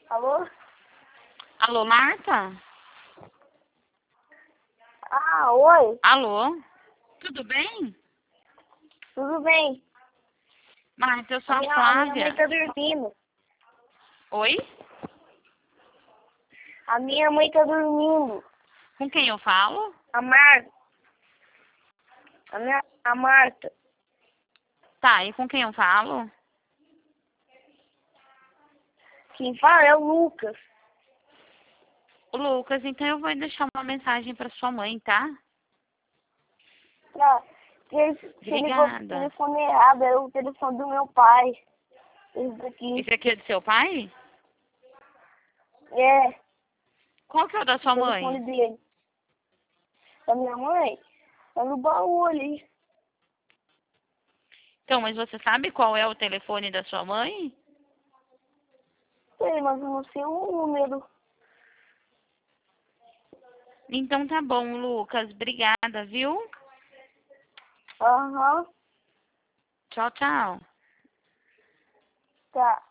Alô? Alô, Marta? Ah, oi. Alô? Tudo bem? Tudo bem? Marta, eu sou A a minha mãe Flávia. tá dormindo. Oi? A minha mãe tá dormindo. Com quem eu falo? A Marta. A Marta. Tá, e com quem eu falo? Quem fala é o Lucas. O Lucas, então eu vou deixar uma mensagem pra sua mãe, tá? Tá. Você ligou pro Obrigada. telefone errado, era o telefone do meu pai. Esse daqui. Esse aqui é do seu pai? É, Qual que é o da o sua telefone mãe? dele. Da minha mãe? Tá no baú ali. Então, mas você sabe qual é o telefone da sua mãe? Sei, mas eu não sei o número. Então tá bom, Lucas. Obrigada, viu? Aham. Tchau, tchau. Tá.